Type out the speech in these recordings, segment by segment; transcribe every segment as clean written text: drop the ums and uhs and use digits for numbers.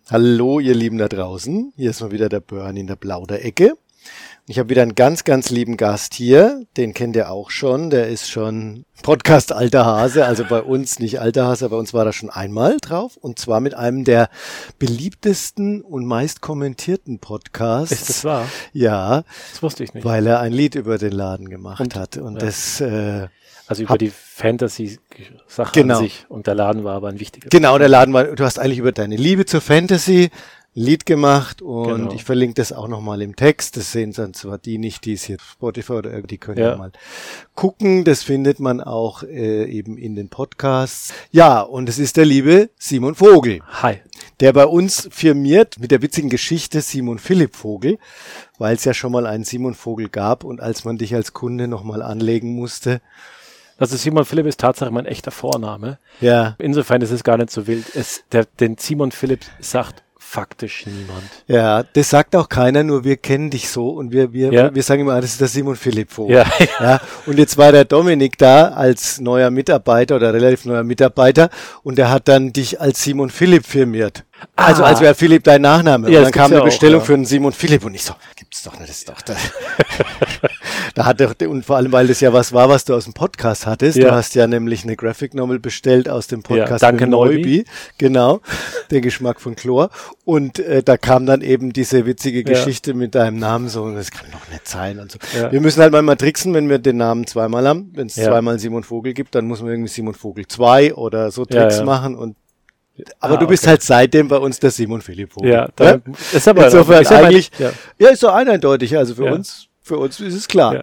Hallo, ihr Lieben da draußen. Hier ist mal wieder der Bernie in der Plauderecke. Ich habe wieder einen ganz, ganz lieben Gast hier. Den kennt ihr auch schon. Der ist schon Podcast alter Hase. Also bei uns nicht alter Hase, bei uns war er schon einmal drauf. Und zwar mit einem der beliebtesten und meist kommentierten Podcasts. Ist das wahr? Ja. Das wusste ich nicht. Weil er ein Lied über den Laden gemacht hat. Und das... Also über die Fantasy-Sache genau. An sich. Und der Laden war aber ein wichtiger. Genau, der Laden war, du hast eigentlich über deine Liebe zur Fantasy ein Lied gemacht und genau. Ich verlinke das auch nochmal im Text. Das sehen dann zwar die nicht, die es hier Spotify oder irgendwie, die können ja mal gucken. Das findet man auch eben in den Podcasts. Ja, und es ist der liebe Simon Vogel. Hi. Der bei uns firmiert mit der witzigen Geschichte Simon Philipp Vogel, weil es ja schon mal einen Simon Vogel gab und als man dich als Kunde nochmal anlegen musste. Also Simon Philipp ist tatsächlich mein echter Vorname. Ja. Insofern ist es gar nicht so wild. Den Simon Philipp sagt faktisch niemand. Ja, das sagt auch keiner, nur wir kennen dich so und wir sagen immer, das ist der Simon Philipp Vogel. Ja. Ja. Und jetzt war der Dominik da als neuer Mitarbeiter oder relativ neuer Mitarbeiter und der hat dann dich als Simon Philipp firmiert. Also als wäre Philipp dein Nachname. Ja, und dann kam eine Bestellung auch, für einen Simon Philipp und ich so, gibt's doch nicht, das ist doch da. Da hat er, und vor allem, weil das ja was war, was du aus dem Podcast hattest. Ja. Du hast ja nämlich eine Graphic Novel bestellt aus dem Podcast Danke Neubi. Genau, der Geschmack von Chlor. Und da kam dann eben diese witzige Geschichte mit deinem Namen so, und das kann doch nicht sein und so. Ja. Wir müssen halt mal tricksen, wenn wir den Namen zweimal haben. Wenn es zweimal Simon Vogel gibt, dann muss man irgendwie Simon Vogel 2 oder so Tricks machen und aber du bist halt seitdem bei uns der Simon Philipp Vogel. Ja, da ist aber insofern eigentlich, ist so eindeutig. Also für uns ist es klar. Ja.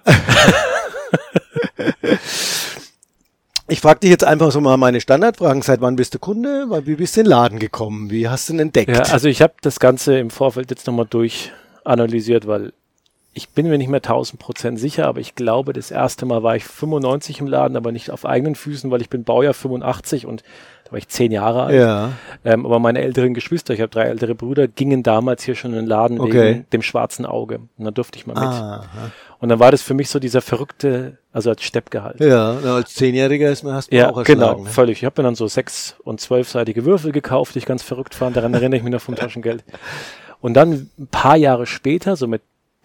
Ich frage dich jetzt einfach so mal meine Standardfragen. Seit wann bist du Kunde? Wie bist du in den Laden gekommen? Wie hast du ihn entdeckt? Ja, also ich habe das Ganze im Vorfeld jetzt nochmal durchanalysiert, weil ich bin mir nicht mehr 1000% sicher, aber ich glaube, das erste Mal war ich 95 im Laden, aber nicht auf eigenen Füßen, weil ich bin Baujahr 85 und da war ich 10 Jahre alt. Ja. Aber meine älteren Geschwister, ich habe 3 ältere Brüder, gingen damals hier schon in den Laden wegen dem schwarzen Auge. Und dann durfte ich mal mit. Aha. Und dann war das für mich so dieser verrückte, also als Steppgehalt. Ja, als 10-Jähriger hast du auch erschlagen. Genau, ne? Völlig. Ich habe mir dann so 6- und 12-seitige Würfel gekauft, die ich ganz verrückt fand. Daran erinnere ich mich noch vom Taschengeld. Und dann ein paar Jahre später, so mit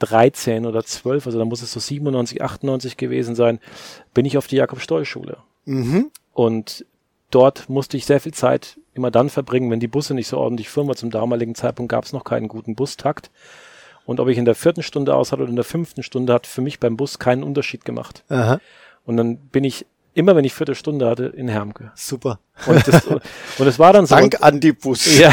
13 oder 12, also da muss es so 97, 98 gewesen sein, bin ich auf die Jakob-Stoll-Schule. Mhm. Und dort musste ich sehr viel Zeit immer dann verbringen, wenn die Busse nicht so ordentlich fuhren, weil zum damaligen Zeitpunkt gab es noch keinen guten Bustakt. Und ob ich in der 4. Stunde aus hatte oder in der 5. Stunde, hat für mich beim Bus keinen Unterschied gemacht. Aha. Und dann bin ich immer, wenn ich 4. Stunde hatte, in Hermke. Super. Und es war dann so. Dank an die Bus. Ja.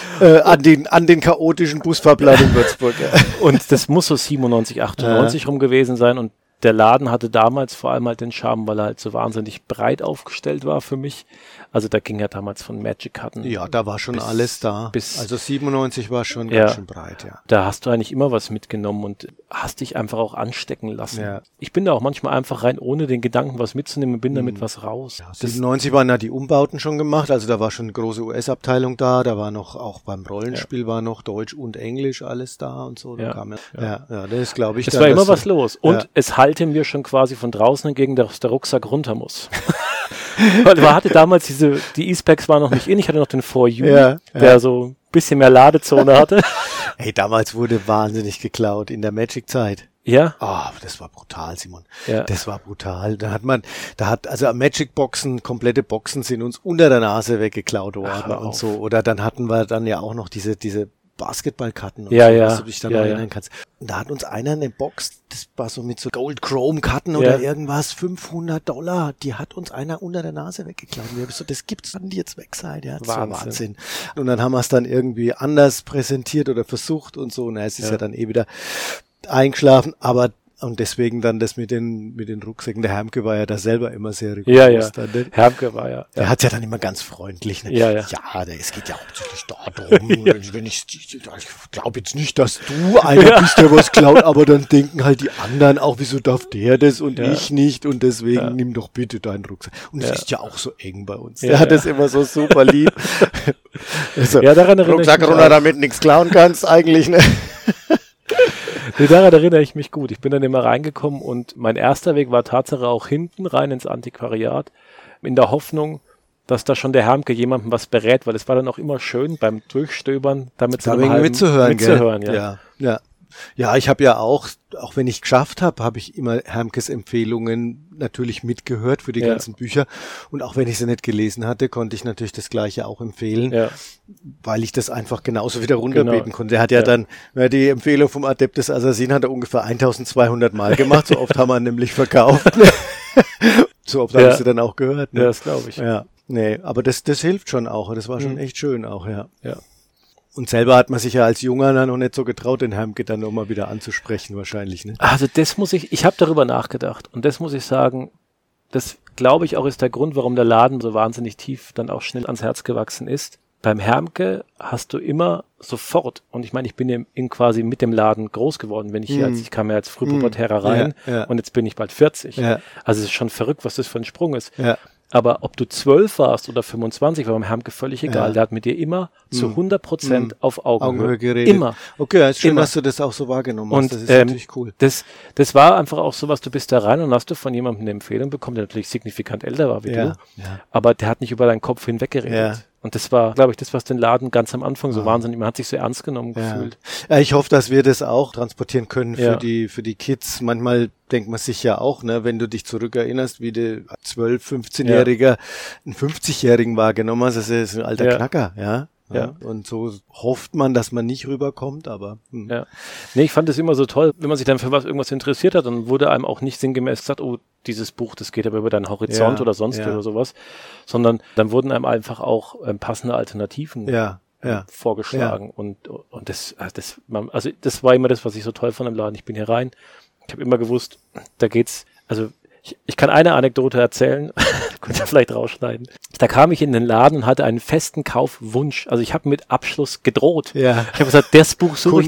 an den chaotischen Busfahrplan in Würzburg. Und das muss so 97, 98 rum gewesen sein. Und der Laden hatte damals vor allem halt den Charme, weil er halt so wahnsinnig breit aufgestellt war für mich. Also da ging ja damals von Magic-Karten. Ja, da war schon alles da. Also 97 war schon ganz schön breit, ja. Da hast du eigentlich immer was mitgenommen und hast dich einfach auch anstecken lassen. Ja. Ich bin da auch manchmal einfach rein, ohne den Gedanken, was mitzunehmen, bin damit was raus. Ja, 97 waren ja die Umbauten schon gemacht, also da war schon eine große US-Abteilung da war noch, auch beim Rollenspiel war noch Deutsch und Englisch alles da und so. Da kam das ist, glaube ich. Es war immer was los und es hallte mir schon quasi von draußen entgegen, dass der Rucksack runter muss. Weil man hatte damals die E-Specs waren noch nicht in, ich hatte noch den 4U, der so ein bisschen mehr Ladezone hatte. Hey, damals wurde wahnsinnig geklaut in der Magic-Zeit. Ja. Das war brutal, Simon. Ja. Das war brutal. Also Magic-Boxen, komplette Boxen sind uns unter der Nase weggeklaut worden und so. Oder dann hatten wir dann ja auch noch diese Basketballkarten, was du dich dann noch erinnern kannst. Und da hat uns einer eine Box, das war so mit so Gold-Chrome-Karten oder irgendwas, $500, die hat uns einer unter der Nase weggeklaut. Und wir haben so, das gibt's dann, die jetzt weg seid. Ja, das war Wahnsinn. Und dann haben wir es dann irgendwie anders präsentiert oder versucht und so. Und es ist ja dann wieder eingeschlafen, aber und deswegen dann das mit den Rucksäcken. Der Hermke war ja da selber immer sehr rigoros. Ja. Hermke war Der hat ja dann immer ganz freundlich. Ne? Ja. Es geht ja hauptsächlich darum. Ich glaube jetzt nicht, dass du einer bist, der was klaut, aber dann denken halt die anderen auch, wieso darf der das und ich nicht und deswegen nimm doch bitte deinen Rucksack. Und es ist ja auch so eng bei uns. Der hat das immer so super lieb. Also, daran erinnere Rucksack ich mich runter, damit nichts klauen kannst eigentlich. Ne? Daran erinnere ich mich gut. Ich bin dann immer reingekommen und mein erster Weg war Tatsache auch hinten rein ins Antiquariat in der Hoffnung, dass da schon der Hermke jemandem was berät, weil es war dann auch immer schön beim Durchstöbern, damit so mitzuhören, ja. Ja, ich habe ja auch wenn ich geschafft habe ich immer Hermkes Empfehlungen natürlich mitgehört für die ganzen Bücher. Und auch wenn ich sie nicht gelesen hatte, konnte ich natürlich das Gleiche auch empfehlen, weil ich das einfach genauso wieder runterbeten konnte. Er hat ja dann, die Empfehlung vom Adeptus Assassin hat er ungefähr 1200 Mal gemacht. So oft haben wir nämlich verkauft. So oft habe ich sie dann auch gehört. Ne? Ja, das glaube ich. Ja, nee, aber das hilft schon auch. Das war schon echt schön auch, ja. Und selber hat man sich ja als Junger dann noch nicht so getraut, den Hermke dann nochmal wieder anzusprechen wahrscheinlich, ne? Also ich habe darüber nachgedacht und das muss ich sagen, das glaube ich auch ist der Grund, warum der Laden so wahnsinnig tief dann auch schnell ans Herz gewachsen ist. Beim Hermke hast du immer sofort, und ich meine, ich bin ja quasi mit dem Laden groß geworden, ich kam ja als Frühpubertärer rein und jetzt bin ich bald 40. Ja. Also es ist schon verrückt, was das für ein Sprung ist. Ja. Aber ob du 12 warst oder 25, war beim Hermke völlig egal. Ja. Der hat mit dir immer zu 100% auf Augenhöhe geredet. Immer. Okay, ist schön, dass du das auch so wahrgenommen hast. Und das ist natürlich cool. Das war einfach auch so, was du bist da rein und hast du von jemandem eine Empfehlung bekommen, der natürlich signifikant älter war wie du. Ja. Aber der hat nicht über deinen Kopf hinweg geredet. Ja. Und das war, glaube ich, das, was den Laden ganz am Anfang so wahnsinnig, man hat sich so ernst genommen gefühlt. Ja, ich hoffe, dass wir das auch transportieren können für die Kids. Manchmal denkt man sich ja auch, ne, wenn du dich zurückerinnerst, wie der 12-, 15-Jähriger einen 50-Jährigen wahrgenommen hast, das ist ein alter Knacker, ja. Und so hofft man, dass man nicht rüberkommt, aber. Ja. Nee, ich fand das immer so toll, wenn man sich dann für irgendwas interessiert hat, dann wurde einem auch nicht sinngemäß gesagt, oh, dieses Buch, das geht aber über deinen Horizont oder sonst oder sowas, sondern dann wurden einem einfach auch passende Alternativen vorgeschlagen. Und das war immer das, was ich so toll fand im Laden. Ich bin hier rein, ich habe immer gewusst, da geht's, also ich kann eine Anekdote erzählen, könnt ihr vielleicht rausschneiden. Da kam ich in den Laden und hatte einen festen Kaufwunsch. Also ich habe mit Abschluss gedroht. Ja. Ich habe gesagt, das Buch suche ich,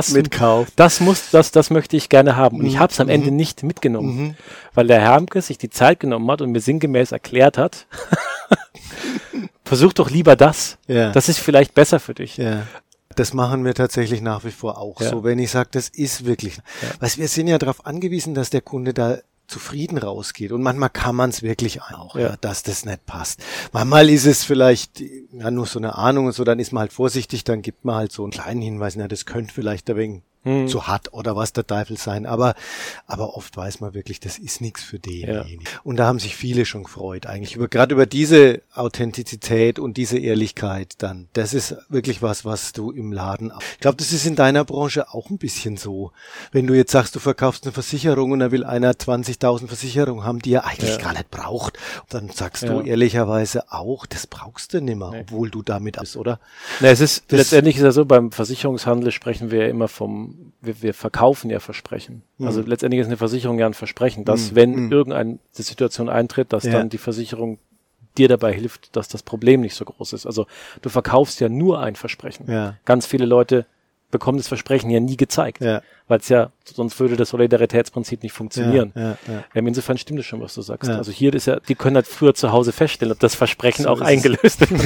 das möchte ich gerne haben. Und ich habe es am Ende nicht mitgenommen, weil der Hermke sich die Zeit genommen hat und mir sinngemäß erklärt hat, versuch doch lieber das. Ja. Das ist vielleicht besser für dich. Ja. Das machen wir tatsächlich nach wie vor auch so, wenn ich sage, das ist wirklich. Weil wir sind ja darauf angewiesen, dass der Kunde da zufrieden rausgeht. Und manchmal kann man es wirklich auch, dass das nicht passt. Manchmal ist es vielleicht nur so eine Ahnung und so, dann ist man halt vorsichtig, dann gibt man halt so einen kleinen Hinweis, das könnte vielleicht ein wenig zu hart oder was der Teufel sein. Aber oft weiß man wirklich, das ist nichts für denjenigen. Ja. Und da haben sich viele schon gefreut eigentlich. Gerade über diese Authentizität und diese Ehrlichkeit dann. Das ist wirklich was du im Laden. Ich glaube, das ist in deiner Branche auch ein bisschen so. Wenn du jetzt sagst, du verkaufst eine Versicherung und da will einer 20.000 Versicherungen haben, die er eigentlich gar nicht braucht. Dann sagst du ehrlicherweise auch, das brauchst du nicht mehr, obwohl du damit bist, oder? Na, letztendlich ist ja so, beim Versicherungshandel sprechen wir ja immer wir verkaufen ja Versprechen. Also letztendlich ist eine Versicherung ja ein Versprechen, dass wenn irgendeine Situation eintritt, dass dann die Versicherung dir dabei hilft, dass das Problem nicht so groß ist. Also du verkaufst ja nur ein Versprechen. Ja. Ganz viele Leute bekommen das Versprechen ja nie gezeigt, weil es sonst würde das Solidaritätsprinzip nicht funktionieren. Insofern stimmt es schon, was du sagst. Also hier ist die können halt früher zu Hause feststellen, ob das Versprechen auch eingelöst wird.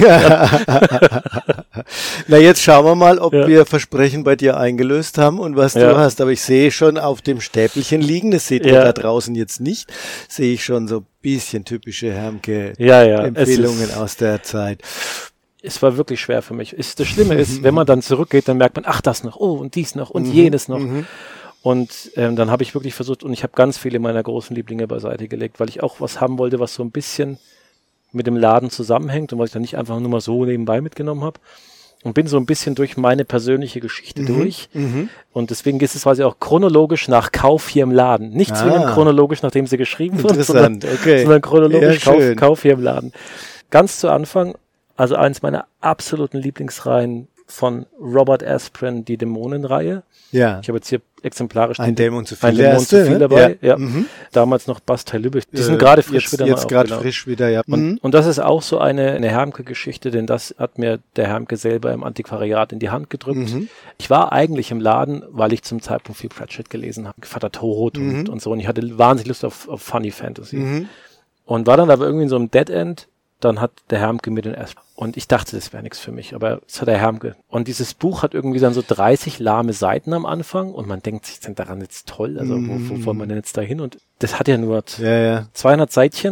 Na, jetzt schauen wir mal, ob wir Versprechen bei dir eingelöst haben und was du hast. Aber ich sehe schon auf dem Stäbelchen liegen, das seht ihr da draußen jetzt nicht, sehe ich schon so ein bisschen typische Hermke-Empfehlungen aus der Zeit. Es war wirklich schwer für mich. Das Schlimme ist, wenn man dann zurückgeht, dann merkt man, ach, das noch, oh, und dies noch und jenes noch. Und dann habe ich wirklich versucht, und ich habe ganz viele meiner großen Lieblinge beiseite gelegt, weil ich auch was haben wollte, was so ein bisschen mit dem Laden zusammenhängt und was ich dann nicht einfach nur mal so nebenbei mitgenommen habe. Und bin so ein bisschen durch meine persönliche Geschichte durch. Und deswegen ist es quasi auch chronologisch nach Kauf hier im Laden. Nicht zwingend chronologisch, nachdem sie geschrieben wurde, sondern chronologisch Kauf hier im Laden. Ganz zu Anfang, also eins meiner absoluten Lieblingsreihen von Robert Asprin, die Dämonenreihe. Ja. Ich habe jetzt hier exemplarisch ein Dämon zu viel, ein Dämon zu viel dabei. Ja. Damals noch Bastei Lübeck. Die sind gerade frisch wieder. Jetzt gerade frisch wieder, ja. Und das ist auch so eine Hermke-Geschichte, denn das hat mir der Hermke selber im Antiquariat in die Hand gedrückt. Ich war eigentlich im Laden, weil ich zum Zeitpunkt viel Pratchett gelesen habe. Vater Tod und so. Und ich hatte wahnsinnig Lust auf Funny Fantasy. Und war dann aber irgendwie in so einem Dead End. Dann hat der Hermke mir den erst. Und ich dachte, das wäre nichts für mich, aber es hat der Hermke. Und dieses Buch hat irgendwie dann so 30 lahme Seiten am Anfang und man denkt sich, sind daran jetzt toll? Also wo wollen wir denn jetzt da hin? Und das hat ja nur 200 Seitchen.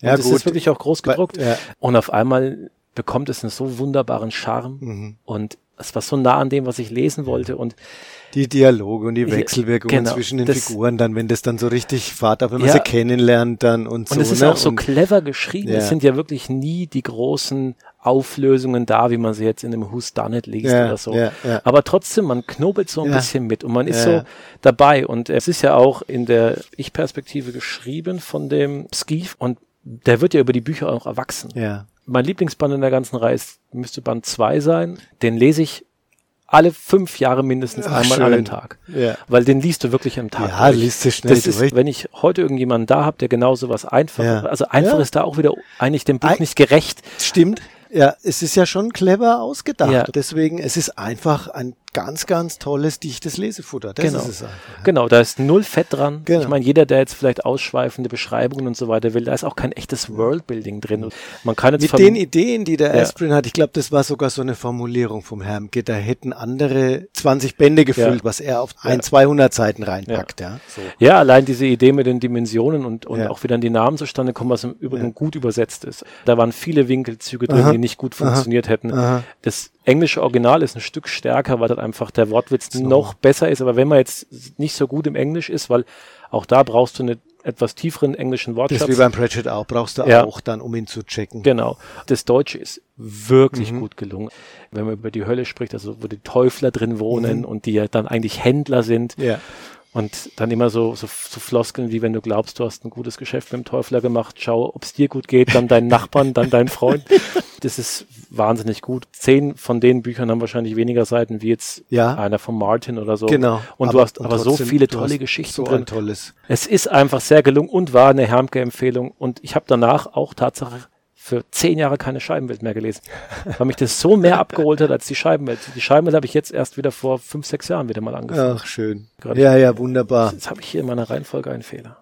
Und es ist wirklich auch groß gedruckt. Ja. Und auf einmal bekommt es einen so wunderbaren Charme. Und es war so nah an dem, was ich lesen wollte. Und die Dialoge und die Wechselwirkungen zwischen den Figuren, dann, wenn das dann so richtig Fahrt auf, wenn man sie kennenlernt dann und so. Und es ist auch so clever geschrieben. Es sind ja wirklich nie die großen Auflösungen da, wie man sie jetzt in einem Whodunit liest oder so. Aber trotzdem, man knobelt so ein bisschen mit und man ist so dabei. Und es ist ja auch in der Ich-Perspektive geschrieben von dem Skeef und der wird ja über die Bücher auch erwachsen. Ja. Mein Lieblingsband in der ganzen Reihe müsste Band 2 sein. Den lese ich alle 5 Jahre mindestens einmal an einem Tag. Ja. Weil den liest du wirklich am Tag. Ja, liest du schnell. Das ist, wenn ich heute irgendjemanden da habe, der genau sowas einfach, also einfach ist da auch wieder eigentlich dem Buch nicht gerecht. Stimmt. Ja, es ist ja schon clever ausgedacht. Ja. Deswegen, es ist einfach ein ganz, ganz tolles, dichtes Lesefutter. Das ist es einfach. Genau, da ist null Fett dran. Genau. Ich meine, jeder, der jetzt vielleicht ausschweifende Beschreibungen und so weiter will, da ist auch kein echtes Worldbuilding drin. Man kann jetzt mit den Ideen, die der Asprin hat, ich glaube, das war sogar so eine Formulierung vom Hermke, da hätten andere 20 Bände gefüllt, was er auf 200 Seiten reinpackt. Ja, allein diese Idee mit den Dimensionen und auch wie dann die Namen zustande kommen, was im Übrigen gut übersetzt ist. Da waren viele Winkelzüge drin, die nicht gut funktioniert hätten. Das englische Original ist ein Stück stärker, weil dann einfach der Wortwitz noch besser ist. Aber wenn man jetzt nicht so gut im Englisch ist, weil auch da brauchst du einen etwas tieferen englischen Wortschatz. Das ist wie beim Pratchett auch, brauchst du auch dann, um ihn zu checken. Genau. Das Deutsche ist wirklich gut gelungen. Wenn man über die Hölle spricht, also wo die Teufler drin wohnen und die ja dann eigentlich Händler sind. Ja. Und dann immer so Floskeln, wie wenn du glaubst, du hast ein gutes Geschäft mit dem Teufler gemacht, schau, ob es dir gut geht, dann deinen Nachbarn, dann deinen Freund. Das ist wahnsinnig gut. 10 von den Büchern haben wahrscheinlich weniger Seiten wie jetzt einer von Martin oder so. Genau. Und du hast aber so viele tolle Geschichten so drin. Ein tolles. Es ist einfach sehr gelungen und war eine Hermke-Empfehlung. Und ich habe danach auch Tatsache für 10 Jahre keine Scheibenwelt mehr gelesen, weil mich das so mehr abgeholt hat als die Scheibenwelt. Die Scheibenwelt habe ich jetzt erst wieder vor 5, 6 Jahren wieder mal angefangen. Ach, schön. Ja, wunderbar. Jetzt habe ich hier in meiner Reihenfolge einen Fehler.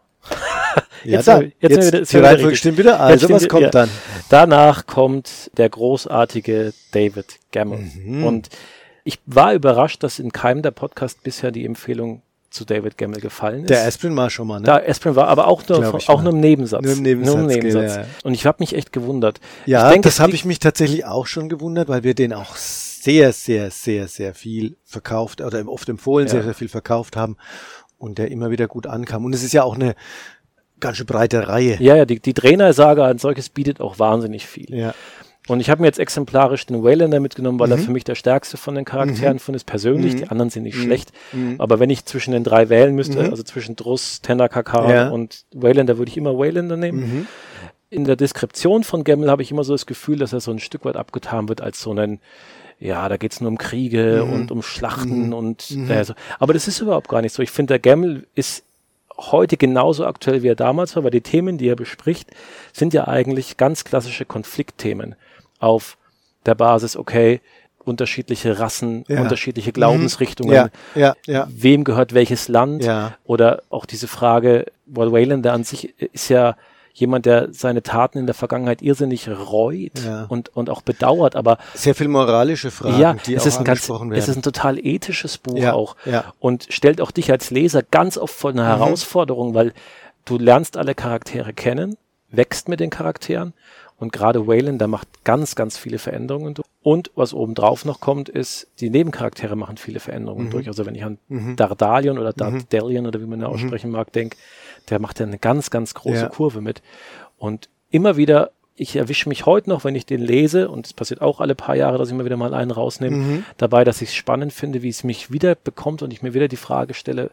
Jetzt die Reihenfolge stimmt wieder. Also was kommt dann? Danach kommt der großartige David Gemmell. Und ich war überrascht, dass in keinem der Podcast bisher die Empfehlung zu David Gemmell gefallen ist. Der Asprin war schon mal, ne? Der Asprin war, aber auch nur im Nebensatz. Nur im Nebensatz. Ja. Und ich habe mich echt gewundert. Ja, ich denke, das habe ich mich tatsächlich auch schon gewundert, weil wir den auch sehr, sehr, sehr, sehr viel verkauft oder oft empfohlen, sehr, sehr viel verkauft haben und der immer wieder gut ankam. Und es ist ja auch eine ganz schön breite Reihe. Ja, die Trainer-Saga als solches bietet auch wahnsinnig viel. Ja. Und ich habe mir jetzt exemplarisch den Waylander mitgenommen, weil er für mich der stärkste von den Charakteren von ist persönlich. Die anderen sind nicht schlecht. Aber wenn ich zwischen den 3 wählen müsste, also zwischen Druss, Tenor, Kakan und Waylander, würde ich immer Waylander nehmen. In der Deskription von Gemmell habe ich immer so das Gefühl, dass er so ein Stück weit abgetan wird als so ein, da geht's nur um Kriege und um Schlachten und so. Aber das ist überhaupt gar nicht so. Ich finde, der Gemmell ist heute genauso aktuell, wie er damals war, weil die Themen, die er bespricht, sind ja eigentlich ganz klassische Konfliktthemen auf der Basis, unterschiedliche Rassen, unterschiedliche Glaubensrichtungen, wem gehört welches Land oder auch diese Frage, weil Waylander an sich ist ja jemand, der seine Taten in der Vergangenheit irrsinnig reut und auch bedauert, aber sehr viel moralische Fragen, die auch angesprochen werden. Es ist ein total ethisches Buch auch und stellt auch dich als Leser ganz oft vor eine Herausforderung, weil du lernst alle Charaktere kennen, wächst mit den Charakteren und gerade Waylander macht ganz, ganz viele Veränderungen durch. Und was obendrauf noch kommt, ist, die Nebencharaktere machen viele Veränderungen durch. Also wenn ich an Dardalion oder Dardalion oder wie man ihn aussprechen mag, denke, der macht ja eine ganz, ganz große Kurve mit. Und immer wieder, ich erwische mich heute noch, wenn ich den lese, und es passiert auch alle paar Jahre, dass ich mir wieder mal einen rausnehme, dabei, dass ich es spannend finde, wie es mich wieder bekommt und ich mir wieder die Frage stelle,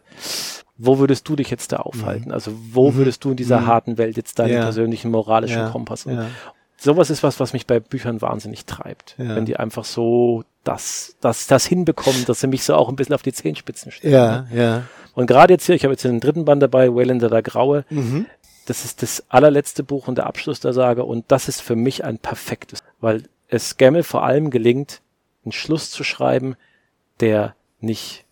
wo würdest du dich jetzt da aufhalten? Also wo würdest du in dieser harten Welt jetzt deinen persönlichen moralischen Kompass? Sowas ist was mich bei Büchern wahnsinnig treibt. Wenn die einfach so das hinbekommen, dass sie mich so auch ein bisschen auf die Zehenspitzen stellen. Und gerade jetzt hier, ich habe jetzt den 3. Band dabei, Waylander der Graue. Das ist das allerletzte Buch und der Abschluss der Sage und das ist für mich ein perfektes, weil es Gemmell vor allem gelingt, einen Schluss zu schreiben, der nicht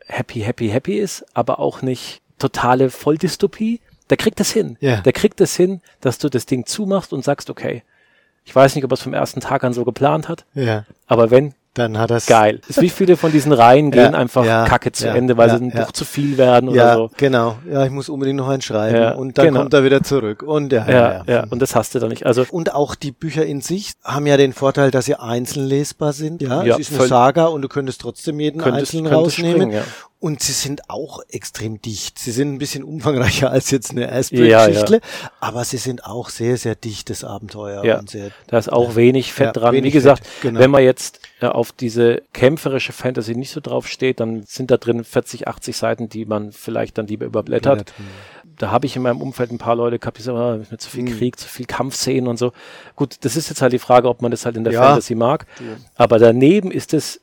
happy ist, aber auch nicht totale Volldystopie. Der kriegt es hin. Der kriegt es hin, dass du das Ding zumachst und sagst, okay, ich weiß nicht, ob er es vom ersten Tag an so geplant hat, aber wenn, Dann hat das geil. Wie viele von diesen Reihen gehen einfach Kacke zu Ende, weil sie ein Buch zu viel werden oder so. Genau. Ja, ich muss unbedingt noch einen schreiben und dann kommt er wieder zurück. Und und das hast du dann nicht. Also und auch die Bücher in sich haben ja den Vorteil, dass sie einzeln lesbar sind. Ja, es ist eine Saga und du könntest trotzdem jeden einzelnen rausnehmen. Und sie sind auch extrem dicht. Sie sind ein bisschen umfangreicher als jetzt eine Asbury-Geschichte, aber sie sind auch sehr, sehr dichtes Abenteuer. Ja, und sehr, da ist auch wenig Fett dran. Wenig Wie gesagt, wenn man jetzt auf diese kämpferische Fantasy nicht so drauf steht, dann sind da drin 40, 80 Seiten, die man vielleicht dann lieber überblättert. Da habe ich in meinem Umfeld ein paar Leute gehabt, die sagen, mit zu viel Krieg, zu viel Kampfszenen und so. Gut, das ist jetzt halt die Frage, ob man das halt in der Fantasy mag. Aber daneben ist es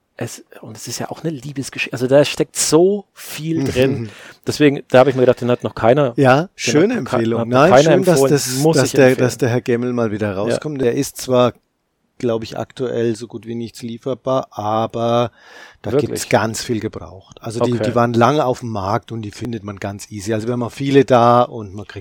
ist ja auch eine Liebesgeschichte. Also da steckt so viel drin. Deswegen, da habe ich mir gedacht, den hat noch keiner. Ja, schöne Empfehlung. Nein, schön, dass der Herr Gemmel mal wieder rauskommt. Der ist zwar, glaube ich, aktuell so gut wie nichts lieferbar, aber da gibt's ganz viel gebraucht. Also die waren lange auf dem Markt und die findet man ganz easy. Also wir haben auch viele da und man kriegt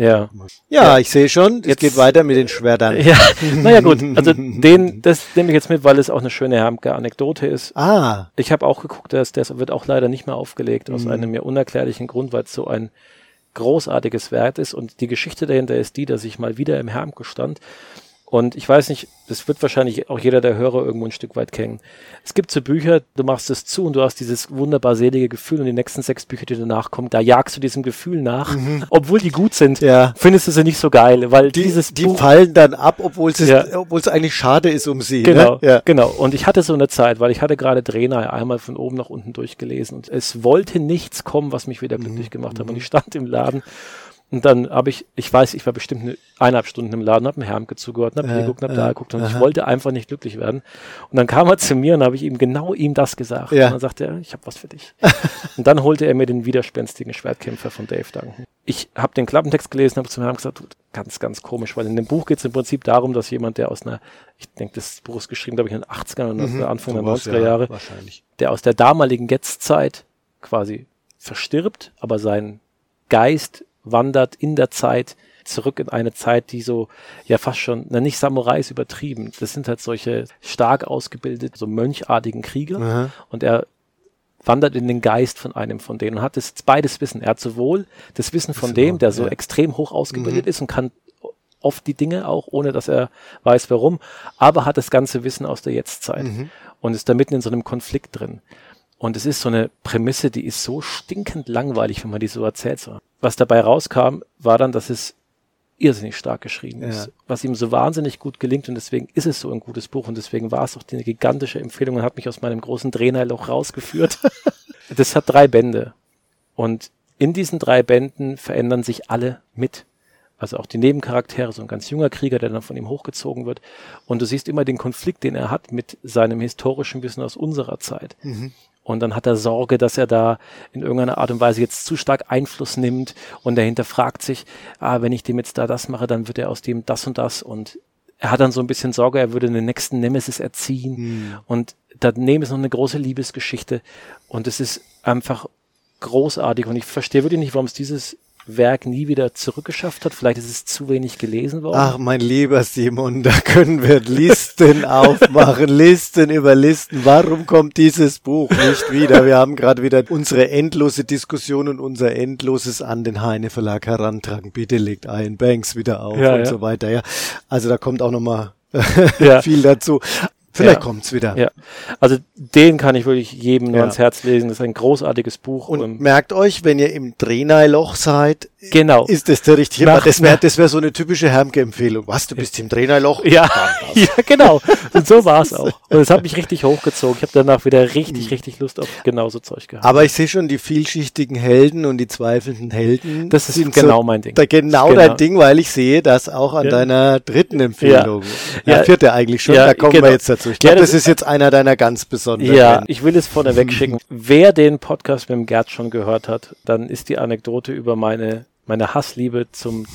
ich sehe schon, es geht weiter mit den Schwertern. Ja, naja gut, also das nehme ich jetzt mit, weil es auch eine schöne Hermke-Anekdote ist. Ich habe auch geguckt, der wird auch leider nicht mehr aufgelegt, aus einem mir unerklärlichen Grund, weil es so ein großartiges Werk ist und die Geschichte dahinter ist die, dass ich mal wieder im Hermke stand. Und ich weiß nicht, das wird wahrscheinlich auch jeder der Hörer irgendwo ein Stück weit kennen. Es gibt so Bücher, du machst es zu und du hast dieses wunderbar selige Gefühl und die nächsten 6 Bücher, die danach kommen, da jagst du diesem Gefühl nach. Obwohl die gut sind, findest du sie nicht so geil, weil die fallen dann ab, obwohl es eigentlich schade ist um sie. Genau, genau. Und ich hatte so eine Zeit, weil ich hatte gerade Drenai einmal von oben nach unten durchgelesen und es wollte nichts kommen, was mich wieder glücklich gemacht hat. Und ich stand im Laden. Und dann habe ich war bestimmt 1,5 Stunden im Laden, habe einen Hermke zugehört, habe geguckt, habe da geguckt und ich wollte einfach nicht glücklich werden. Und dann kam er zu mir und habe ich ihm das gesagt. Und dann sagte er, ich habe was für dich. Und dann holte er mir den widerspenstigen Schwertkämpfer von Dave Duncan. Ich habe den Klappentext gelesen, habe zum Herrn gesagt, ganz, ganz komisch, weil in dem Buch geht es im Prinzip darum, dass jemand, der ich denke, das Buch ist geschrieben, glaube ich, in den 80ern oder Anfang der 90er Jahre, der aus der damaligen Jetztzeit quasi verstirbt, aber sein Geist wandert in der Zeit zurück in eine Zeit, die so, fast schon, nicht Samurai ist übertrieben. Das sind halt solche stark ausgebildeten, so mönchartigen Krieger. Und er wandert in den Geist von einem von denen und hat beides Wissen. Er hat sowohl das Wissen von dem, der so extrem hoch ausgebildet ist und kann oft die Dinge auch, ohne dass er weiß warum, aber hat das ganze Wissen aus der Jetztzeit und ist da mitten in so einem Konflikt drin. Und es ist so eine Prämisse, die ist so stinkend langweilig, wenn man die so erzählt. Was dabei rauskam, war dann, dass es irrsinnig stark geschrieben ist, was ihm so wahnsinnig gut gelingt und deswegen ist es so ein gutes Buch und deswegen war es auch eine gigantische Empfehlung und hat mich aus meinem großen Drenai-Loch rausgeführt. Das hat 3 Bände und in diesen 3 Bänden verändern sich alle mit. Also auch die Nebencharaktere, so ein ganz junger Krieger, der dann von ihm hochgezogen wird und du siehst immer den Konflikt, den er hat mit seinem historischen Wissen aus unserer Zeit. Und dann hat er Sorge, dass er da in irgendeiner Art und Weise jetzt zu stark Einfluss nimmt und er hinterfragt sich, wenn ich dem jetzt da das mache, dann wird er aus dem das und das und er hat dann so ein bisschen Sorge, er würde den nächsten Nemesis erziehen und daneben ist noch eine große Liebesgeschichte und es ist einfach großartig und ich verstehe wirklich nicht, warum es dieses Werk nie wieder zurückgeschafft hat. Vielleicht ist es zu wenig gelesen worden. Ach, mein lieber Simon, da können wir Listen aufmachen, Listen über Listen. Warum kommt dieses Buch nicht wieder? Wir haben gerade wieder unsere endlose Diskussion und unser Endloses an den Heine Verlag herantragen. Bitte legt Ian Banks wieder auf und so weiter. Ja, also da kommt auch nochmal viel dazu. Vielleicht kommt's wieder. Ja, also den kann ich wirklich jedem nur ans Herz lesen. Das ist ein großartiges Buch. Und merkt euch, wenn ihr im Drenai-Loch seid, ist das der richtige Mann. Das wäre so eine typische Hermke-Empfehlung. Was, du bist im Drenai-Loch? Ja, genau. Und so war's auch. Und es hat mich richtig hochgezogen. Ich habe danach wieder richtig Lust auf genauso Zeug gehabt. Aber ich sehe schon die vielschichtigen Helden und die zweifelnden Helden. Das ist genau mein Ding. Dein Ding, weil ich sehe das auch an deiner 3. Empfehlung. Ja, 4. eigentlich schon. Da kommen wir jetzt dazu. Ich glaube, das ist jetzt einer deiner ganz besonderen. Ja, ich will es vorneweg schicken. Wer den Podcast mit dem Gerd schon gehört hat, dann ist die Anekdote über meine Hassliebe zum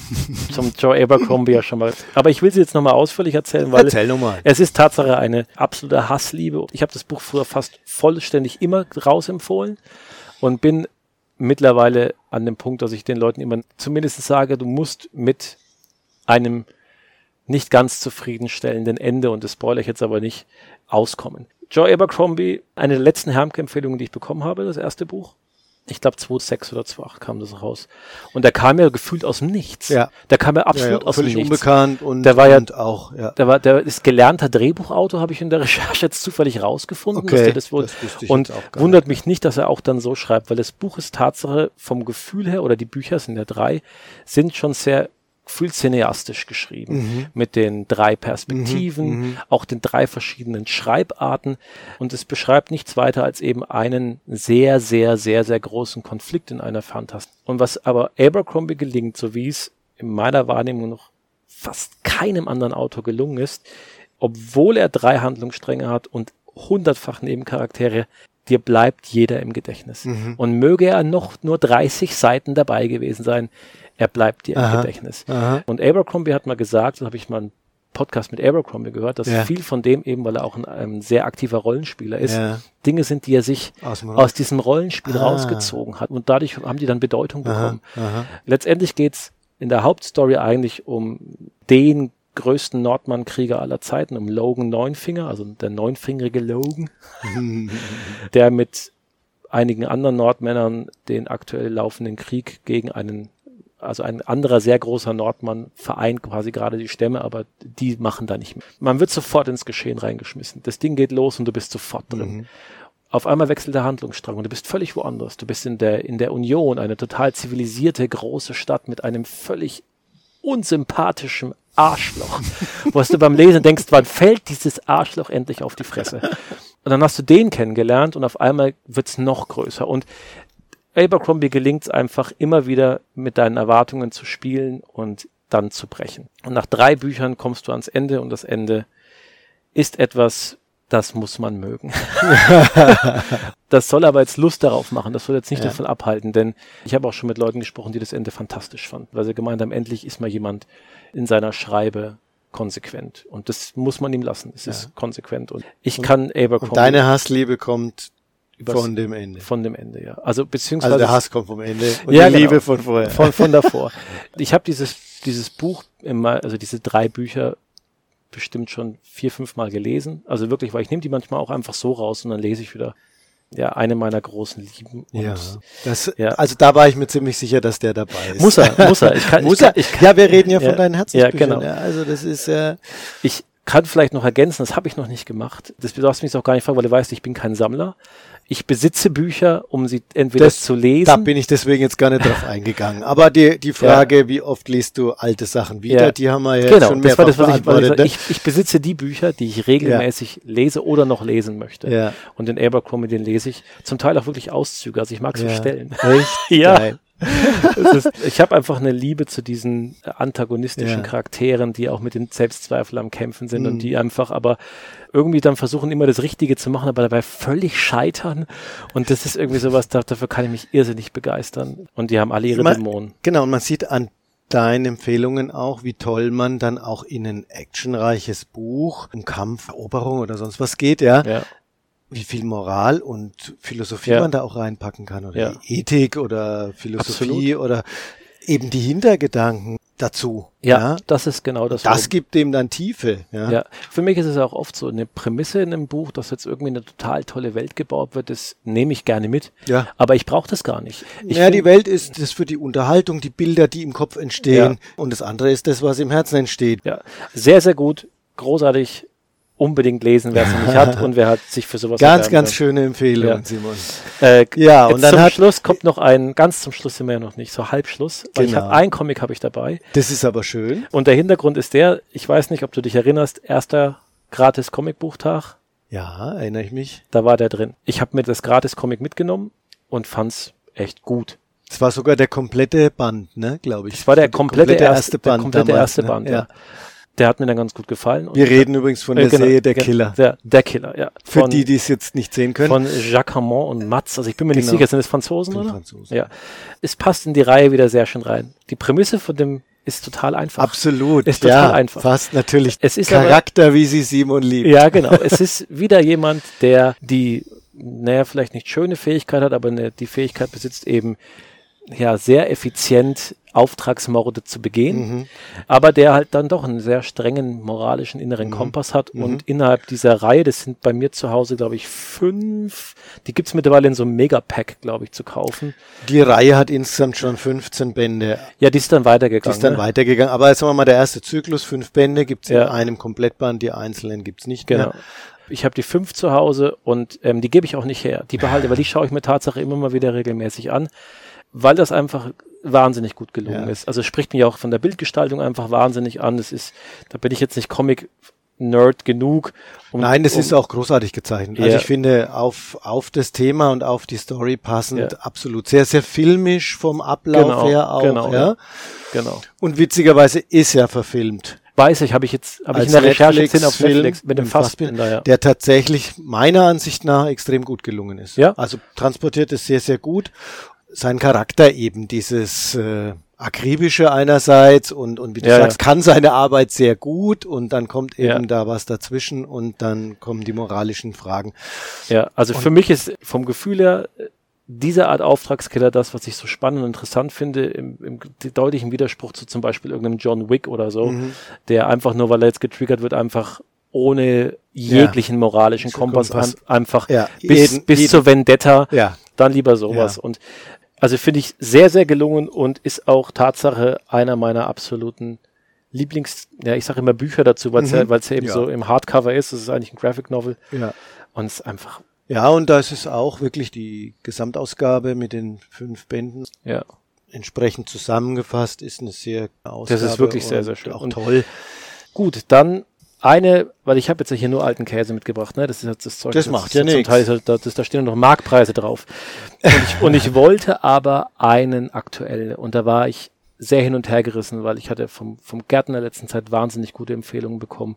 Joe Abercrombie ja schon mal. Aber ich will sie jetzt nochmal ausführlich erzählen, weil es ist Tatsache eine absolute Hassliebe. Ich habe das Buch früher fast vollständig immer rausempfohlen und bin mittlerweile an dem Punkt, dass ich den Leuten immer zumindest sage, du musst mit einem nicht ganz zufriedenstellenden Ende, und das spoilere ich jetzt aber nicht, auskommen. Joe Abercrombie, eine der letzten Hermke-Empfehlungen, die ich bekommen habe, das erste Buch. Ich glaube 2006 oder 2008 kam das raus. Und der kam ja gefühlt aus dem Nichts. Ja. Der kam ja absolut aus dem Nichts. Völlig unbekannt und der war ja und auch, ja. Der ist gelernter Drehbuchautor, habe ich in der Recherche jetzt zufällig rausgefunden. Okay, dass der das wohl, das wusste ich und jetzt auch gar wundert nicht. mich nicht, dass er auch dann so schreibt, weil das Buch ist Tatsache vom Gefühl her, oder die Bücher sind ja 3, sind schon sehr gefühlscineastisch geschrieben, mit den 3 Perspektiven, auch den 3 verschiedenen Schreibarten, und es beschreibt nichts weiter als eben einen sehr, sehr, sehr, sehr großen Konflikt in einer Fantastik. Und was aber Abercrombie gelingt, so wie es in meiner Wahrnehmung noch fast keinem anderen Autor gelungen ist, obwohl er 3 Handlungsstränge hat und 100-fach Nebencharaktere, dir bleibt jeder im Gedächtnis. Und möge er noch nur 30 Seiten dabei gewesen sein, er bleibt dir im Gedächtnis. Und Abercrombie hat mal gesagt, das habe ich mal einen Podcast mit Abercrombie gehört, dass viel von dem eben, weil er auch ein sehr aktiver Rollenspieler ist, Dinge sind, die er sich aus diesem Rollenspiel rausgezogen hat. Und dadurch haben die dann Bedeutung bekommen. Letztendlich geht's in der Hauptstory eigentlich um den größten Nordmann-Krieger aller Zeiten, um Logan Neunfinger, also der neunfingerige Logan, der mit einigen anderen Nordmännern den aktuell laufenden Krieg gegen ein anderer sehr großer Nordmann vereint quasi gerade die Stämme, aber die machen da nicht mehr. Man wird sofort ins Geschehen reingeschmissen. Das Ding geht los und du bist sofort drin. Auf einmal wechselt der Handlungsstrang und du bist völlig woanders. Du bist in der Union, eine total zivilisierte, große Stadt mit einem völlig unsympathischen Arschloch, wo du beim Lesen denkst, wann fällt dieses Arschloch endlich auf die Fresse? Und dann hast du den kennengelernt und auf einmal wird's noch größer. Und Abercrombie gelingt es einfach immer wieder mit deinen Erwartungen zu spielen und dann zu brechen. Und nach 3 Büchern kommst du ans Ende und das Ende ist etwas, das muss man mögen. Das soll aber jetzt Lust darauf machen, das soll jetzt nicht davon abhalten, denn ich habe auch schon mit Leuten gesprochen, die das Ende fantastisch fanden, weil sie gemeint haben, endlich ist mal jemand in seiner Schreibe konsequent und das muss man ihm lassen, es ist konsequent und ich kann Abercrombie... Und deine Hassliebe kommt von dem Ende. Von dem Ende, ja. Also beziehungsweise der Hass kommt vom Ende und die Liebe von vorher. Von davor. Ich habe dieses Buch, also diese 3 Bücher bestimmt schon 4-5 Mal gelesen. Also wirklich, weil ich nehme die manchmal auch einfach so raus und dann lese ich wieder eine meiner großen Lieben. Und also da war ich mir ziemlich sicher, dass der dabei ist. Muss er. Ja, wir reden ja von deinen Herzensbüchern. Ja, genau. Ja, also das ist ich kann vielleicht noch ergänzen, das habe ich noch nicht gemacht. Du darfst mich auch gar nicht fragen, weil du weißt, ich bin kein Sammler. Ich besitze Bücher, um sie entweder zu lesen. Da bin ich deswegen jetzt gar nicht drauf eingegangen. Aber die Frage, wie oft liest du alte Sachen wieder, die haben wir ja schon mehrfach beantwortet. Ich besitze die Bücher, die ich regelmäßig lese oder noch lesen möchte. Ja. Und den Abercrombie, den lese ich zum Teil auch wirklich Auszüge. Also ich mag es bestellen. Echt? Ja. Geil. Ich habe einfach eine Liebe zu diesen antagonistischen Charakteren, die auch mit den Selbstzweifeln am Kämpfen sind und die einfach aber irgendwie dann versuchen, immer das Richtige zu machen, aber dabei völlig scheitern. Und das ist irgendwie sowas, dafür kann ich mich irrsinnig begeistern. Und die haben alle ihre Dämonen. Genau, und man sieht an deinen Empfehlungen auch, wie toll man dann auch in ein actionreiches Buch, um Kampf, Eroberung oder sonst was geht, wie viel Moral und Philosophie man da auch reinpacken kann oder Ethik oder Philosophie oder eben die Hintergedanken dazu. Ja, das ist genau das. Das gibt dem dann Tiefe. Ja, für mich ist es auch oft so eine Prämisse in einem Buch, dass jetzt irgendwie eine total tolle Welt gebaut wird, das nehme ich gerne mit, aber ich brauche das gar nicht. Die Welt ist das für die Unterhaltung, die Bilder, die im Kopf entstehen und das andere ist das, was im Herzen entsteht. Ja, sehr, sehr gut, großartig. Unbedingt lesen, wer es nicht hat und wer hat sich für sowas ganz schöne Empfehlung, Simon. Und dann zum Schluss kommt noch ganz zum Schluss sind wir ja noch nicht, so Halbschluss, weil ein Comic habe ich dabei. Das ist aber schön. Und der Hintergrund ist ich weiß nicht, ob du dich erinnerst, erster gratis Comicbuchtag. Ja, erinnere ich mich. Da war der drin. Ich habe mir das gratis Comic mitgenommen und fand's echt gut. Es war sogar der komplette Band, ne, glaube ich. Es war der komplette erste Band. Der komplette erste Band, ja. Der hat mir dann ganz gut gefallen. Und wir reden übrigens von der Serie Der Killer. Der Killer, ja. Für die es jetzt nicht sehen können. Von Jacques Hamon und Matz. Also ich bin mir nicht sicher, sind das Franzosen, oder? Franzosen. Ja. Es passt in die Reihe wieder sehr schön rein. Die Prämisse von dem ist total einfach. Absolut. Ist total einfach. Fast natürlich. Es ist Charakter, aber, wie sie Simon liebt. Ja, genau. Es ist wieder jemand, der vielleicht nicht schöne Fähigkeit hat, aber die Fähigkeit besitzt eben, sehr effizient Auftragsmorde zu begehen, aber der halt dann doch einen sehr strengen moralischen inneren Kompass hat und innerhalb dieser Reihe, das sind bei mir zu Hause, glaube ich, 5, die gibt's mittlerweile in so einem Megapack, glaube ich, zu kaufen. Die Reihe hat insgesamt schon 15 Bände. Ja, die ist dann weitergegangen. Aber jetzt sagen wir mal, der erste Zyklus, 5 Bände gibt's in einem Komplettband, die einzelnen gibt's nicht mehr. Ich habe die 5 zu Hause und die gebe ich auch nicht her. Die behalte, weil die schaue ich mir Tatsache immer mal wieder regelmäßig an, weil das einfach wahnsinnig gut gelungen ist. Also spricht mir auch von der Bildgestaltung einfach wahnsinnig an. Da bin ich jetzt nicht Comic-Nerd genug. Nein, das ist auch großartig gezeichnet. Also ich finde auf das Thema und auf die Story passend absolut sehr, sehr filmisch vom Ablauf her auch. Genau. Und witzigerweise ist er verfilmt. Weiß ich, habe ich in der Recherche gesehen auf Netflix mit dem Fassbinder, der tatsächlich meiner Ansicht nach extrem gut gelungen ist. Ja? Also transportiert es sehr, sehr gut. Sein Charakter eben, dieses akribische einerseits und wie du sagst, kann seine Arbeit sehr gut und dann kommt eben da was dazwischen und dann kommen die moralischen Fragen. Ja, also für mich ist vom Gefühl her diese Art Auftragskiller das, was ich so spannend und interessant finde, im deutlichen Widerspruch zu zum Beispiel irgendeinem John Wick oder so, der einfach nur, weil er jetzt getriggert wird, einfach ohne jeglichen moralischen Kompass einfach bis zur Vendetta, dann lieber sowas. Und also finde ich sehr, sehr gelungen und ist auch Tatsache einer meiner absoluten ich sage immer Bücher dazu, weil es ja eben so im Hardcover ist. Das ist eigentlich ein Graphic Novel. Ja. Und es ist einfach. Ja, und da ist es auch wirklich die Gesamtausgabe mit den 5 Bänden. Ja. Entsprechend zusammengefasst ist eine sehr Ausgabe. Das ist wirklich sehr, sehr schön. Auch toll. Gut, dann weil ich habe jetzt ja hier nur alten Käse mitgebracht, ne? Das ist jetzt das Zeug. Das macht ja nichts. Zum Teil, da stehen noch Markpreise drauf. Und ich wollte aber einen aktuellen. Und da war ich sehr hin und her gerissen, weil ich hatte vom Gärtner in der letzten Zeit wahnsinnig gute Empfehlungen bekommen.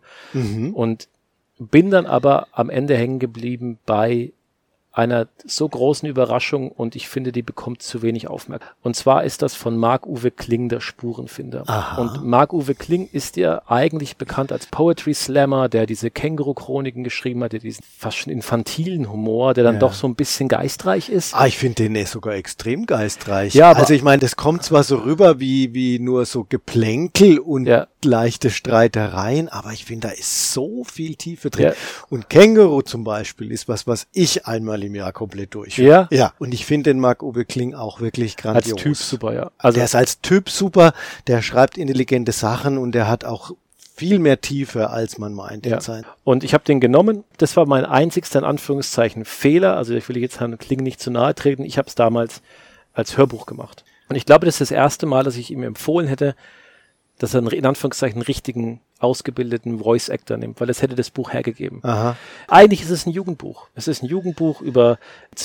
Und bin dann aber am Ende hängen geblieben bei einer so großen Überraschung und ich finde, die bekommt zu wenig Aufmerksamkeit. Und zwar ist das von Marc-Uwe Kling, der Spurenfinder. Aha. Und Marc-Uwe Kling ist ja eigentlich bekannt als Poetry Slammer, der diese Känguru-Chroniken geschrieben hat, der diesen fast schon infantilen Humor, der dann doch so ein bisschen geistreich ist. Ich finde den sogar extrem geistreich. Ja, also ich meine, das kommt zwar so rüber wie nur so Geplänkel und leichte Streitereien, aber ich finde, da ist so viel Tiefe drin. Ja. Und Känguru zum Beispiel ist was ich einmal im Jahr komplett durchführe. Ja. Und ich finde den Marc-Uwe Kling auch wirklich grandios. Als Typ super, ja. Also der ist als Typ super, der schreibt intelligente Sachen und der hat auch viel mehr Tiefe, als man meint. Und ich habe den genommen. Das war mein einzigster, in Anführungszeichen, Fehler. Also ich will jetzt Herrn Kling nicht zu nahe treten. Ich habe es damals als Hörbuch gemacht. Und ich glaube, das ist das erste Mal, dass ich ihm empfohlen hätte, dass er in Anführungszeichen einen richtigen, ausgebildeten Voice-Actor nimmt, weil das hätte das Buch hergegeben. Aha. Eigentlich ist es ein Jugendbuch. Es ist ein Jugendbuch über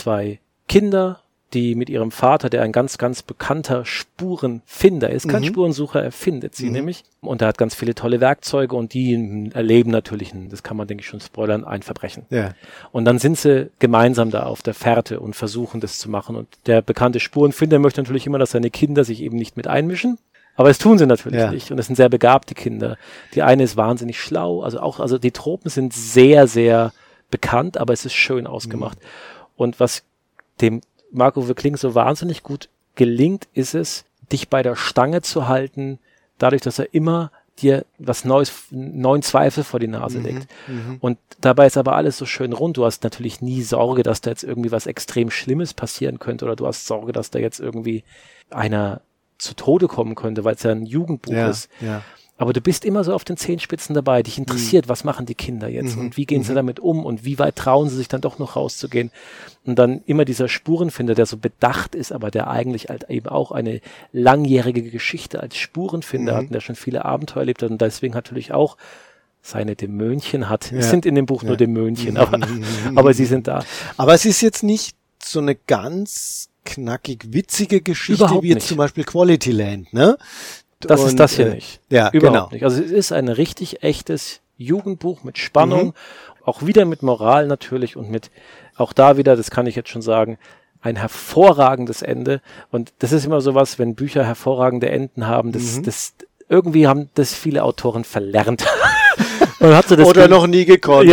2 Kinder, die mit ihrem Vater, der ein ganz, ganz bekannter Spurenfinder ist, kein Spurensucher, er findet sie nämlich. Und er hat ganz viele tolle Werkzeuge und die erleben natürlich, das kann man, denke ich, schon spoilern, ein Verbrechen. Ja. Und dann sind sie gemeinsam da auf der Fährte und versuchen das zu machen. Und der bekannte Spurenfinder möchte natürlich immer, dass seine Kinder sich eben nicht mit einmischen. Aber das tun sie natürlich nicht. Und es sind sehr begabte Kinder. Die eine ist wahnsinnig schlau. Also die Tropen sind sehr, sehr bekannt, aber es ist schön ausgemacht. Und was dem Marc-Uwe Kling so wahnsinnig gut gelingt, ist es, dich bei der Stange zu halten, dadurch, dass er immer dir was neuen Zweifel vor die Nase legt. Und dabei ist aber alles so schön rund. Du hast natürlich nie Sorge, dass da jetzt irgendwie was extrem Schlimmes passieren könnte oder du hast Sorge, dass da jetzt irgendwie einer zu Tode kommen könnte, weil es ja ein Jugendbuch ist. Ja. Aber du bist immer so auf den Zehenspitzen dabei. Dich interessiert, was machen die Kinder jetzt und wie gehen sie damit um und wie weit trauen sie sich dann doch noch rauszugehen. Und dann immer dieser Spurenfinder, der so bedacht ist, aber der eigentlich halt eben auch eine langjährige Geschichte als Spurenfinder hat und der schon viele Abenteuer erlebt hat und deswegen natürlich auch seine Dämönchen hat. Es sind in dem Buch nur Dämönchen, aber sie sind da. Aber es ist jetzt nicht so eine ganz knackig witzige Geschichte Überhaupt wie jetzt nicht. Zum Beispiel Quality Land, ne? Das ist das hier nicht. Ja, Überhaupt nicht. Also es ist ein richtig echtes Jugendbuch mit Spannung, auch wieder mit Moral natürlich und mit, auch da wieder, das kann ich jetzt schon sagen, ein hervorragendes Ende. Und das ist immer sowas, wenn Bücher hervorragende Enden haben, das irgendwie haben das viele Autoren verlernt. Und hat sie das oder noch nie gekonnt.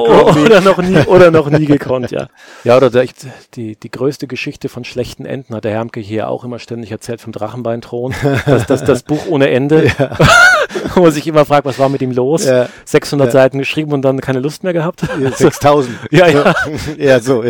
Oder noch nie gekonnt, ja. Ja, oder die größte Geschichte von schlechten Enden hat der Hermke hier auch immer ständig erzählt vom Drachenbeinthron. Das Buch ohne Ende. Ja. Wo man sich immer fragt, was war mit ihm los? Ja. 600 Seiten geschrieben und dann keine Lust mehr gehabt. 6000. Ja. Also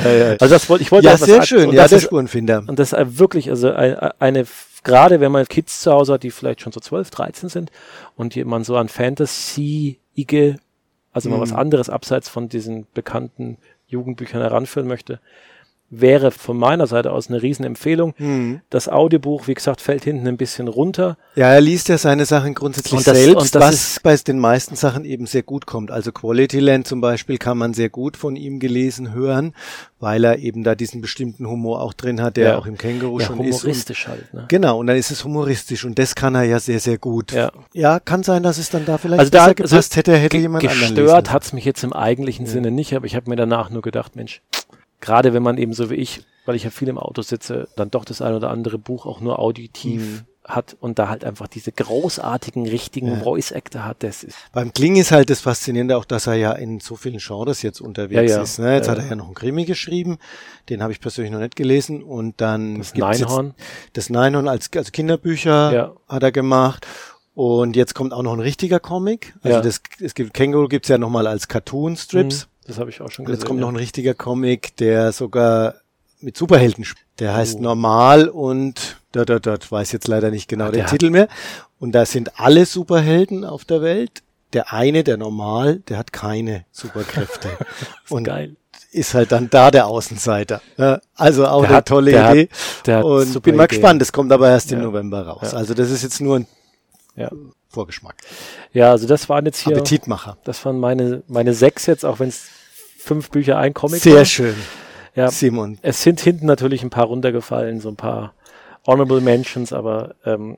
ich wollte ja, sehr schön. Ja, der Spurenfinder. Und das ist wirklich, also eine gerade wenn man Kids zu Hause hat, die vielleicht schon so 12, 13 sind und man so an Fantasy-ige, also mal was anderes abseits von diesen bekannten Jugendbüchern heranführen möchte, wäre von meiner Seite aus eine Riesenempfehlung. Das Audiobuch, wie gesagt, fällt hinten ein bisschen runter. Ja, er liest ja seine Sachen grundsätzlich selbst, was bei den meisten Sachen eben sehr gut kommt. Also Quality Land zum Beispiel kann man sehr gut von ihm gelesen hören, weil er eben da diesen bestimmten Humor auch drin hat, der auch im Känguru schon ist. Humoristisch halt. Ne? Genau, und dann ist es humoristisch und das kann er ja sehr, sehr gut. Ja, kann sein, dass es dann da vielleicht also besser gepasst hätte jemand anderen lesen. Gestört hat es mich jetzt im eigentlichen Sinne nicht, aber ich habe mir danach nur gedacht, Mensch, gerade wenn man eben so wie ich, weil ich ja viel im Auto sitze, dann doch das ein oder andere Buch auch nur auditiv hat und da halt einfach diese großartigen, richtigen Voice-Actor hat. Das ist beim Kling ist halt das Faszinierende auch, dass er ja in so vielen Genres jetzt unterwegs ist. Ne? Jetzt hat er ja noch einen Krimi geschrieben, den habe ich persönlich noch nicht gelesen und dann das Neinhorn. Das Neinhorn als Kinderbücher hat er gemacht. Und jetzt kommt auch noch ein richtiger Comic. Also Känguru gibt's ja nochmal als Cartoon-Strips. Das habe ich auch schon gesehen. Und jetzt kommt noch ein richtiger Comic, der sogar mit Superhelden spielt. Der heißt Normal und weiß jetzt leider nicht genau den Titel mehr. Und da sind alle Superhelden auf der Welt. Der eine, der Normal, der hat keine Superkräfte. Und geil. Ist halt dann da der Außenseiter. Also auch eine tolle Idee. Und bin mal gespannt. Das kommt aber erst im November raus. Also das ist jetzt nur ein Vorgeschmack. Ja, also das waren jetzt hier Appetitmacher. Das waren meine 6 jetzt, auch wenn es 5 Bücher, ein Comic Sehr schön. Ja, Simon. Es sind hinten natürlich ein paar runtergefallen, so ein paar Honorable Mentions, aber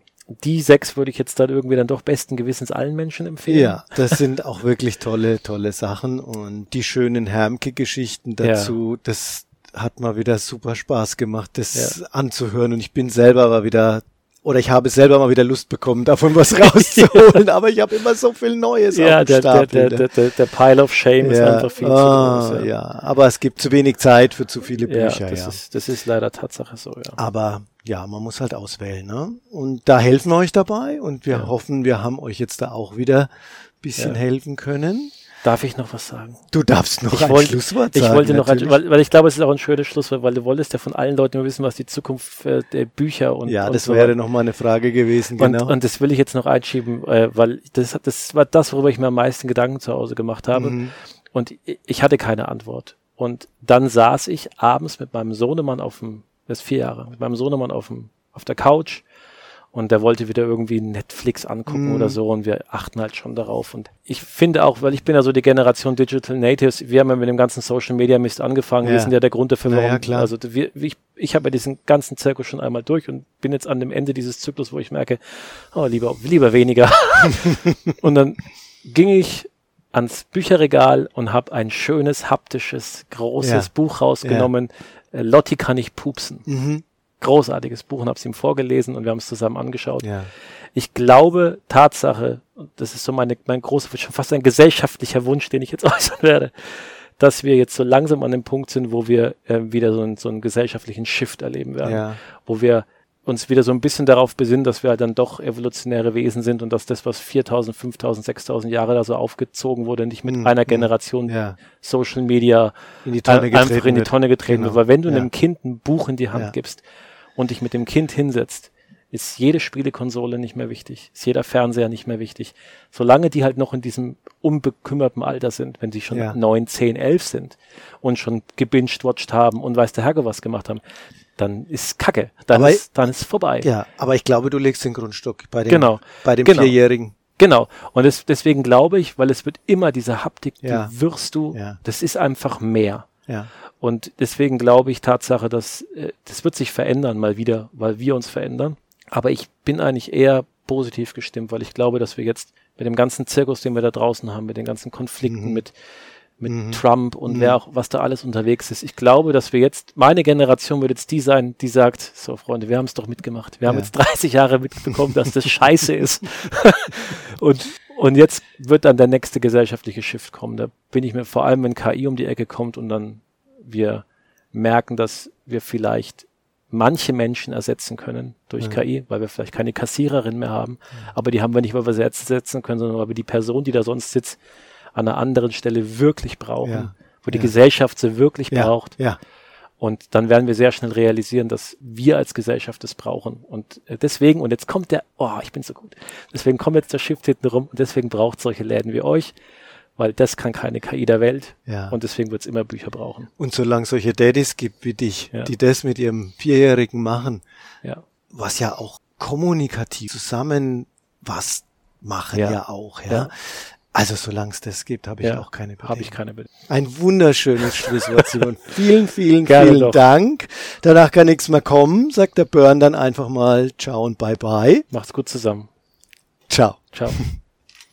die 6 würde ich jetzt dann irgendwie dann doch besten Gewissens allen Menschen empfehlen. Ja, das sind auch wirklich tolle Sachen und die schönen Hermke-Geschichten dazu, das hat mal wieder super Spaß gemacht, das anzuhören und ich bin selber aber wieder ich habe selber mal wieder Lust bekommen, davon was rauszuholen, aber ich habe immer so viel Neues auf dem Stapel. Der Pile of Shame ist einfach viel zu groß. Ja, aber es gibt zu wenig Zeit für zu viele Bücher. Das ist leider Tatsache so, ja. Aber ja, man muss halt auswählen, ne? Und da helfen wir euch dabei und wir hoffen, wir haben euch jetzt da auch wieder ein bisschen helfen können. Darf ich noch was sagen? Du darfst noch ein Schlusswort sagen. Ich wollte noch weil ich glaube, es ist auch ein schönes Schlusswort, weil du wolltest ja von allen Leuten immer wissen, was die Zukunft der Bücher und das wäre noch mal eine Frage gewesen, genau. Und das will ich jetzt noch einschieben, weil das war das, worüber ich mir am meisten Gedanken zu Hause gemacht habe. Und ich hatte keine Antwort. Und dann saß ich abends mit meinem Sohnemann das ist 4 Jahre, mit meinem Sohnemann auf der Couch. Und der wollte wieder irgendwie Netflix angucken oder so und wir achten halt schon darauf. Und ich finde auch, weil ich bin ja so die Generation Digital Natives, wir haben ja mit dem ganzen Social Media Mist angefangen, wir sind ja der Grund dafür, warum, klar. Also ich habe ja diesen ganzen Zirkus schon einmal durch und bin jetzt an dem Ende dieses Zyklus, wo ich merke, lieber weniger. Und dann ging ich ans Bücherregal und habe ein schönes, haptisches, großes Buch rausgenommen. Lotti kann ich pupsen. Großartiges Buch und habe es ihm vorgelesen und wir haben es zusammen angeschaut. Ja. Ich glaube, Tatsache, und das ist so mein großer, schon fast ein gesellschaftlicher Wunsch, den ich jetzt äußern werde, dass wir jetzt so langsam an dem Punkt sind, wo wir wieder so einen gesellschaftlichen Shift erleben werden, wo wir uns wieder so ein bisschen darauf besinnen, dass wir halt dann doch evolutionäre Wesen sind und dass das, was 4.000, 5.000, 6.000 Jahre da so aufgezogen wurde, nicht mit einer Generation Social Media einfach in die Tonne getreten wird. Weil wenn du einem Kind ein Buch in die Hand gibst und dich mit dem Kind hinsetzt, ist jede Spielekonsole nicht mehr wichtig, ist jeder Fernseher nicht mehr wichtig. Solange die halt noch in diesem unbekümmerten Alter sind, wenn die schon 9, 10, 11 sind und schon gebinged-watched haben und weiß der Herr was gemacht haben, dann ist Kacke, dann ist vorbei. Ja, aber ich glaube, du legst den Grundstock bei dem 4-Jährigen. Genau, und deswegen glaube ich, weil es wird immer diese Haptik, die wirst du, das ist einfach mehr. Ja. Und deswegen glaube ich Tatsache, dass das wird sich verändern mal wieder, weil wir uns verändern. Aber ich bin eigentlich eher positiv gestimmt, weil ich glaube, dass wir jetzt mit dem ganzen Zirkus, den wir da draußen haben, mit den ganzen Konflikten, mit Trump und wer auch, was da alles unterwegs ist. Ich glaube, dass wir jetzt, meine Generation wird jetzt die sein, die sagt, so Freunde, wir haben es doch mitgemacht. Wir haben jetzt 30 Jahre mitbekommen, dass das scheiße ist. und Und jetzt wird dann der nächste gesellschaftliche Shift kommen. Da bin ich mir vor allem, wenn KI um die Ecke kommt und dann wir merken, dass wir vielleicht manche Menschen ersetzen können durch KI, weil wir vielleicht keine Kassiererin mehr haben. Aber die haben wir nicht, weil wir sie ersetzen können, sondern weil wir die Person, die da sonst sitzt, an einer anderen Stelle wirklich brauchen, wo die Gesellschaft sie wirklich braucht. Ja. Und dann werden wir sehr schnell realisieren, dass wir als Gesellschaft es brauchen. Und deswegen, und jetzt kommt ich bin so gut. Deswegen kommt jetzt der Shift hinten rum und deswegen braucht es solche Läden wie euch, weil das kann keine KI der Welt. Ja. Und deswegen wird es immer Bücher brauchen. Und solange solche Daddys gibt wie dich, die das mit ihrem 4-Jährigen machen, was ja auch kommunikativ zusammen was machen auch. Also solange es das gibt, habe ich auch keine Bedenken. Habe ich keine Bedenken. Ein wunderschönes Schlusswort, Simon. Vielen Dank. Danach kann nichts mehr kommen, sagt der Björn dann einfach mal ciao und bye bye. Macht's gut zusammen. Ciao. Ciao.